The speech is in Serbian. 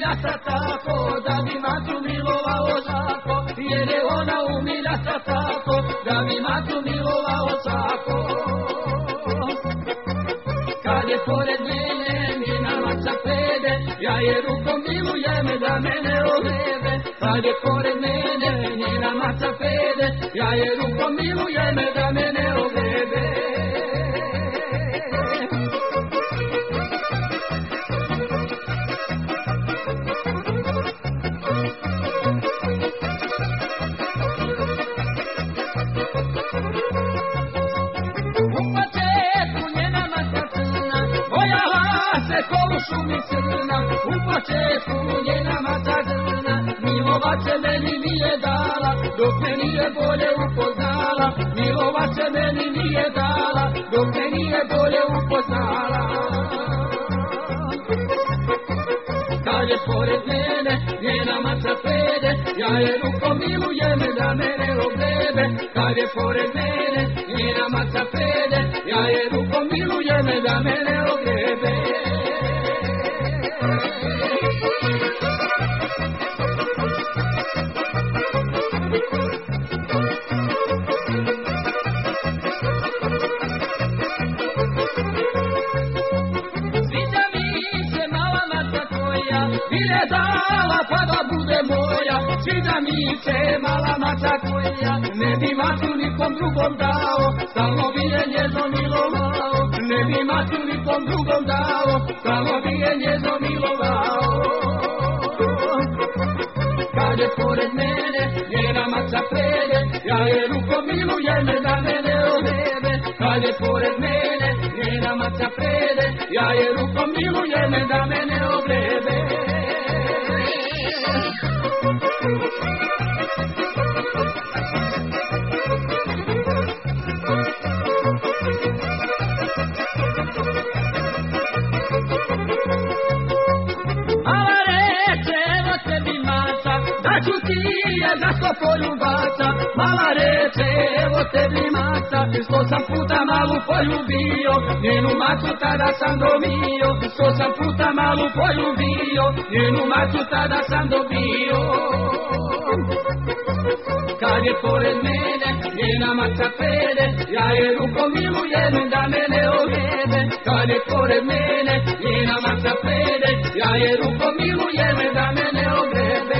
umiljata tako, da bi macu milovao svako, jer je ona umiljata tako, da bi macu milovao svako. Kad je pored mene njena maca pede, ja je rukom milujem da mene ogrebe. Kad je pored mene njena maca pede, ja je rukom milujem da mene ogrebe. Ko u šumi crna, u početku njena maca crna, milovat se meni nije dala, dok me nije bolje upoznala. Milovat se meni nije dala, dok me nije bolje upoznala. Kad je pored mene njena maca pede, ja je rukom milujem da mene ogrebe. Kad je pored mene njena maca pede, ja je rukom milujem da mene ogrebe. Bile dala pa da bude moja, sviđa mi se mala maca koja, ne bi macu nikom drugom dao, stalno bi je nježno milovao. Ne bi macu nikom drugom dao, stalno bi je nježno milovao. Kad je pored mene njena maca pede, ja je rukom milujem da mene ogrebe. Kad je pored mene njena maca pede, ja je rukom milujem da mene ogrebe. Mala reče, evo tebi maca, da ću ti je za sto poljubaca. Mala reče, evo tebi maca, 108 puta malu poljubio, njenu macu tada sam dobio. 108 puta malu poljubio, njenu macu tada sam dobio. Kad je pored mene njena maca pede, ja je rukom milujem da mene ogrebe. Kad je pored mene njena maca pede, ja je rukom milujem da mene ogrebe.